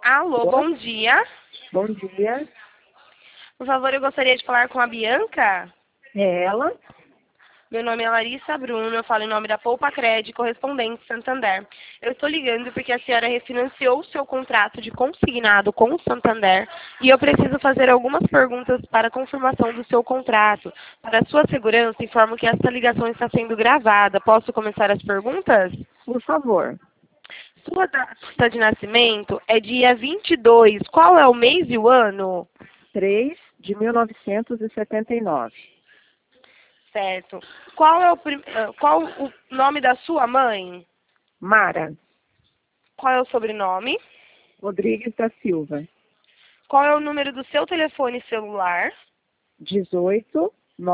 Alô, Alô? bom dia. Bom dia. Por favor, eu gostaria de falar com a Bianca. É ela? Meu nome é Larissa Bruno, eu falo em nome da Poupa Cred, correspondente Santander. Eu estou ligando porque a senhora refinanciou o seu contrato de consignado com o Santander e eu preciso fazer algumas perguntas para confirmação do seu contrato. Para sua segurança, informo que esta ligação está sendo gravada. Posso começar as perguntas? Por favor. Sua data de nascimento é dia 22. Qual é o mês e o ano? 3 de 1979. Certo. Qual o nome da sua mãe? Mara Qual é o sobrenome? Rodrigues da Silva. Qual é o número do seu telefone celular? 18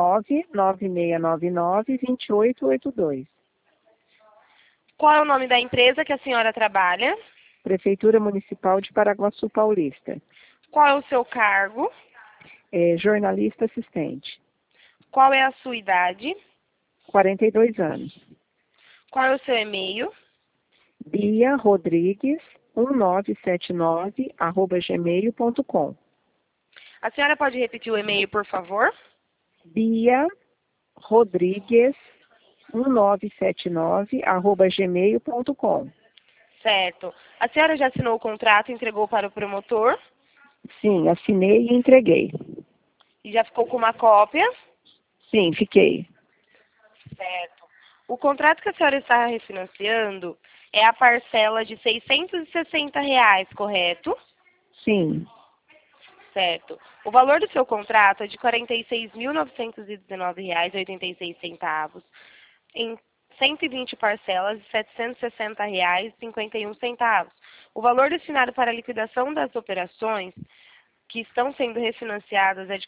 99699 2882. Qual é o nome da empresa que a senhora trabalha? Prefeitura Municipal de Paraguaçu Paulista. Qual é o seu cargo? Jornalista assistente. Qual é a sua idade? 42 anos. Qual é o seu e-mail? Bia Rodrigues 1979 @gmail.com. A senhora pode repetir o e-mail, por favor? Bia Rodrigues 1979 @gmail.com. Certo. A senhora já assinou o contrato e entregou para o promotor? Sim, assinei e entreguei. E já ficou com uma cópia? Sim, fiquei. Certo. O contrato que a senhora está refinanciando é a parcela de R$ 660, correto? Sim, Certo. O valor do seu contrato é de R$ 46.919,86, em 120 parcelas de R$ 760,51. O valor destinado para a liquidação das operações que estão sendo refinanciadas é de R$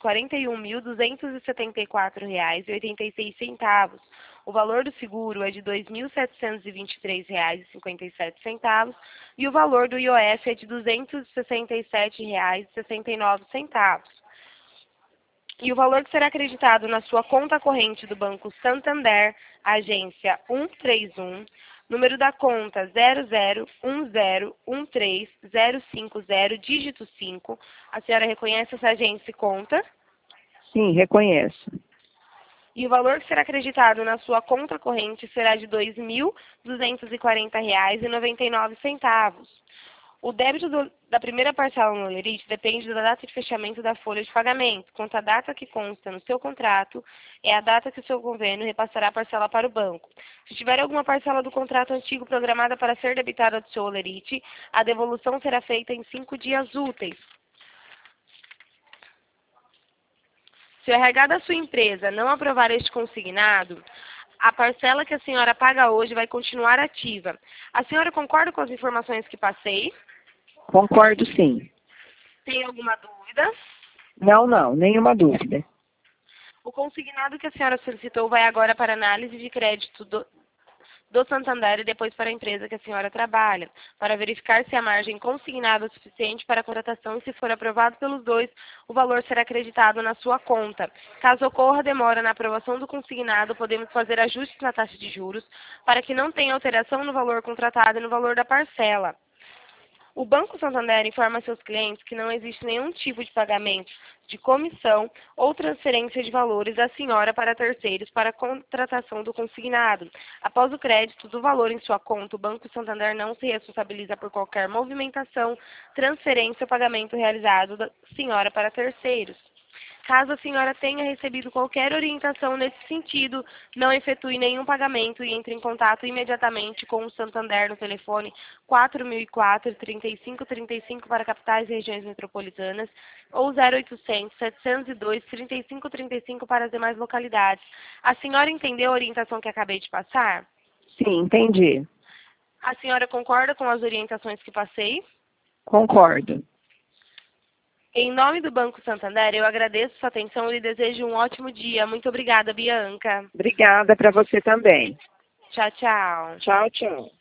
41.274,86. O valor do seguro é de R$ 2.723,57 e o valor do IOF é de R$ 267,69. E o valor que será acreditado na sua conta corrente do Banco Santander, agência 131, número da conta 00101305, dígito 5. A senhora reconhece essa agência e conta? sim, reconheço. E o valor que será acreditado na sua conta corrente será de R$ 2.240,99. O débito da primeira parcela no Olerite depende da data de fechamento da folha de pagamento. Quanto à data que consta no seu contrato, é a data que o seu convênio repassará a parcela para o banco. Se tiver alguma parcela do contrato antigo programada para ser debitada do seu Olerite, a devolução será feita em 5 dias úteis. Se o RH da sua empresa não aprovar este consignado, a parcela que a senhora paga hoje vai continuar ativa. A senhora concorda com as informações que passei? Concordo, sim. Tem alguma dúvida? Não, nenhuma dúvida. O consignado que a senhora solicitou vai agora para análise de crédito do Santander e depois para a empresa que a senhora trabalha, para verificar se a margem consignada é suficiente para a contratação e, se for aprovado pelos dois, o valor será acreditado na sua conta. Caso ocorra demora na aprovação do consignado, podemos fazer ajustes na taxa de juros para que não tenha alteração no valor contratado e no valor da parcela. O Banco Santander informa a seus clientes que não existe nenhum tipo de pagamento de comissão ou transferência de valores da senhora para terceiros para a contratação do consignado. Após o crédito do valor em sua conta, o Banco Santander não se responsabiliza por qualquer movimentação, transferência ou pagamento realizado da senhora para terceiros. Caso a senhora tenha recebido qualquer orientação nesse sentido, não efetue nenhum pagamento e entre em contato imediatamente com o Santander no telefone 4004-3535 para capitais e regiões metropolitanas ou 0800-702-3535 para as demais localidades. A senhora entendeu a orientação que acabei de passar? Sim, entendi. A senhora concorda com as orientações que passei? Concordo. Em nome do Banco Santander, eu agradeço sua atenção e lhe desejo um ótimo dia. Muito obrigada, Bianca. Obrigada para você também. Tchau, tchau. Tchau, tchau.